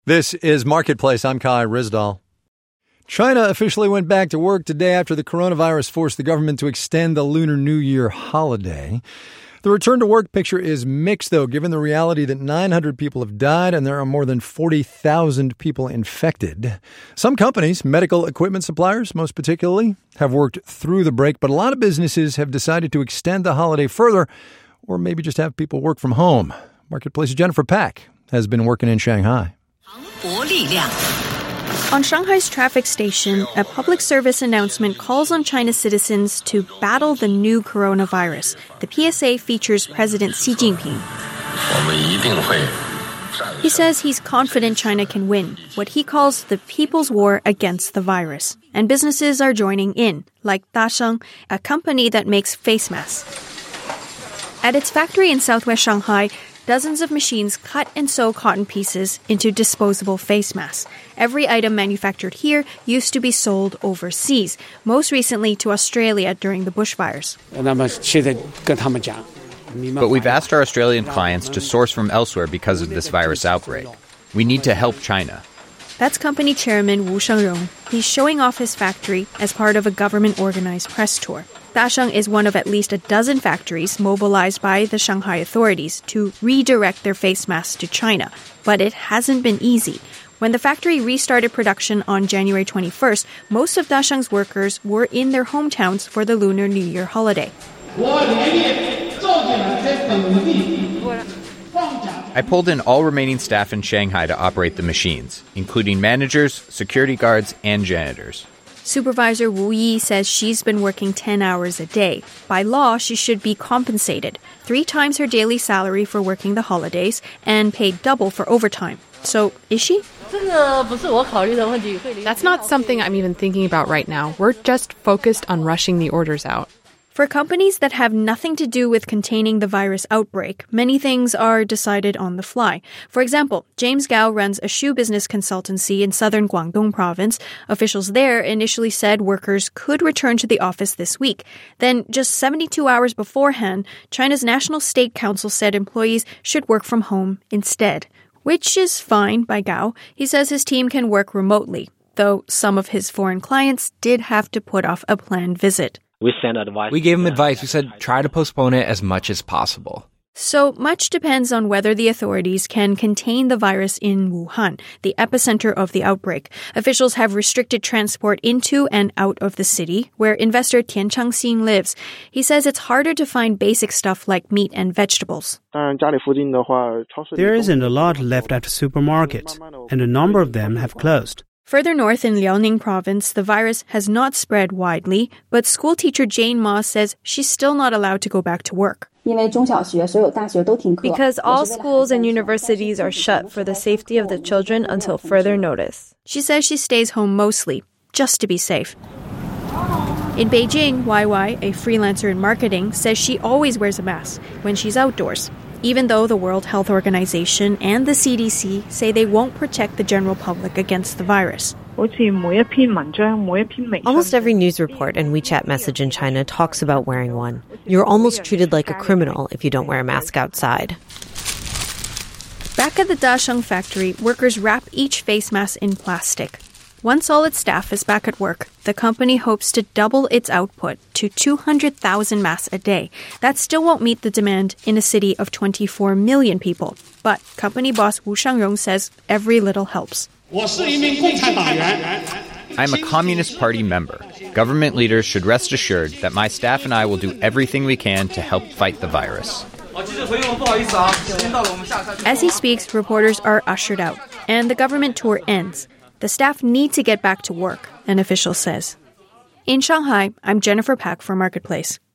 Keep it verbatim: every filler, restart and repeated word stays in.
This is Marketplace. I'm Kai Rizdal. China officially went back to work today after the coronavirus forced the government to extend the Lunar New Year holiday. The return to work picture is mixed, though, given the reality that nine hundred people have died and there are more than forty thousand people infected. Some companies, medical equipment suppliers most particularly, have worked through the break, but a lot of businesses have decided to extend the holiday further or maybe just have people work from home. Marketplace's Jennifer Pack has been working in Shanghai. On Shanghai's traffic station, a public service announcement calls on China's citizens to battle the new coronavirus. The P S A features President Xi Jinping. He says he's confident China can win, what he calls the people's war against the virus. And businesses are joining in, like Dasheng, a company that makes face masks. At its factory in southwest Shanghai, dozens of machines cut and sew cotton pieces into disposable face masks. Every item manufactured here used to be sold overseas, most recently to Australia during the bushfires. But we've asked our Australian clients to source from elsewhere because of this virus outbreak. We need to help China. That's company chairman Wu Shengrong. He's showing off his factory as part of a government-organized press tour. Dasheng is one of at least a dozen factories mobilized by the Shanghai authorities to redirect their face masks to China. But it hasn't been easy. When the factory restarted production on January twenty-first, most of Dasheng's workers were in their hometowns for the Lunar New Year holiday. I pulled in all remaining staff in Shanghai to operate the machines, including managers, security guards, and janitors. Supervisor Wu Yi says she's been working ten hours a day. By law, she should be compensated, three times her daily salary for working the holidays, and paid double for overtime. So, is she? That's not something I'm even thinking about right now. We're just focused on rushing the orders out. For companies that have nothing to do with containing the virus outbreak, many things are decided on the fly. For example, James Gao runs a shoe business consultancy in southern Guangdong province. Officials there initially said workers could return to the office this week. Then, just seventy-two hours beforehand, China's National State Council said employees should work from home instead. Which is fine by Gao. He says his team can work remotely, though some of his foreign clients did have to put off a planned visit. We sent advice. We gave him advice. We said, try to postpone it as much as possible. So much depends on whether the authorities can contain the virus in Wuhan, the epicenter of the outbreak. Officials have restricted transport into and out of the city, where investor Tian Changxing lives. He says it's harder to find basic stuff like meat and vegetables. There isn't a lot left at supermarkets, and a number of them have closed. Further north in Liaoning province, the virus has not spread widely, but schoolteacher Jane Ma says she's still not allowed to go back to work. Because all schools and universities are shut for the safety of the children until further notice. She says she stays home mostly, just to be safe. In Beijing, Y Y, a freelancer in marketing, says she always wears a mask when she's outdoors, even though the World Health Organization and the C D C say they won't protect the general public against the virus. Almost every news report and WeChat message in China talks about wearing one. You're almost treated like a criminal if you don't wear a mask outside. Back at the Dasheng factory, workers wrap each face mask in plastic. Once all its staff is back at work, the company hopes to double its output to two hundred thousand masks a day. That still won't meet the demand in a city of twenty-four million people. But company boss Wu Shengrong says every little helps. I'm a Communist Party member. Government leaders should rest assured that my staff and I will do everything we can to help fight the virus. As he speaks, reporters are ushered out, and the government tour ends. The staff need to get back to work, an official says. In Shanghai, I'm Jennifer Pack for Marketplace.